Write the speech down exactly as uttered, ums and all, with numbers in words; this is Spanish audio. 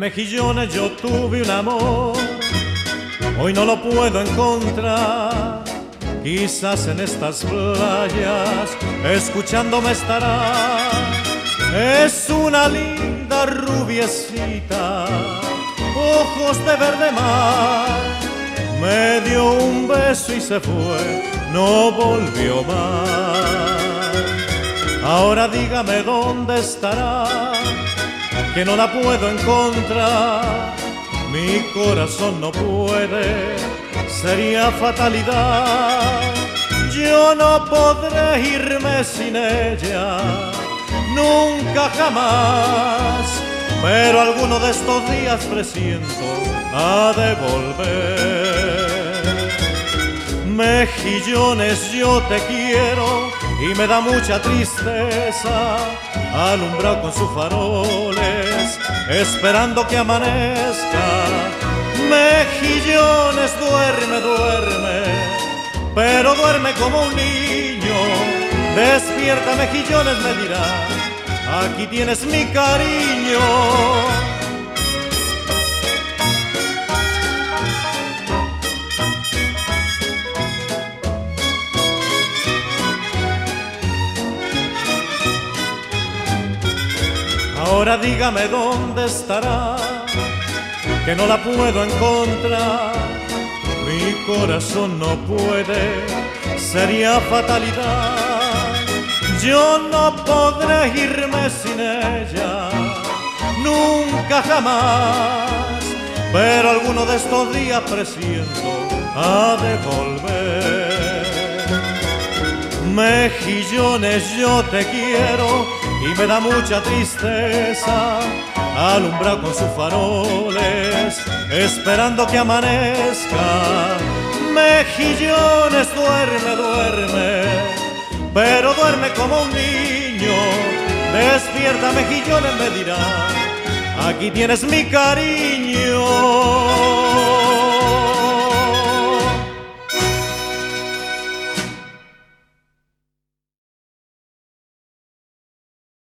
Mejillones, yo tuve un amor, hoy no lo puedo encontrar. Quizás en estas playas escuchándome estará. Es una linda rubiecita, ojos de verde mar. Me dio un beso y se fue, no volvió más. Ahora dígame dónde estará, que no la puedo encontrar. Mi corazón no puede, sería fatalidad. Yo no podré irme sin ella, nunca jamás. Pero alguno de estos días presiento ha de volver. Mejillones, yo te quiero y me da mucha tristeza, alumbrado con sus faroles, esperando que amanezca. Mejillones, duerme, duerme, pero duerme como un niño. Despierta, Mejillones, me dirá, aquí tienes mi cariño. Ahora dígame dónde estará, que no la puedo encontrar. Mi corazón no puede, sería fatalidad. Yo no podré irme sin ella, nunca jamás. Pero alguno de estos días presiento ha de volver. Mejillones, yo te quiero y me da mucha tristeza, alumbrado con sus faroles, esperando que amanezca. Mejillones, duerme, duerme, pero duerme como un niño. Despierta, Mejillones, me dirá, aquí tienes mi cariño.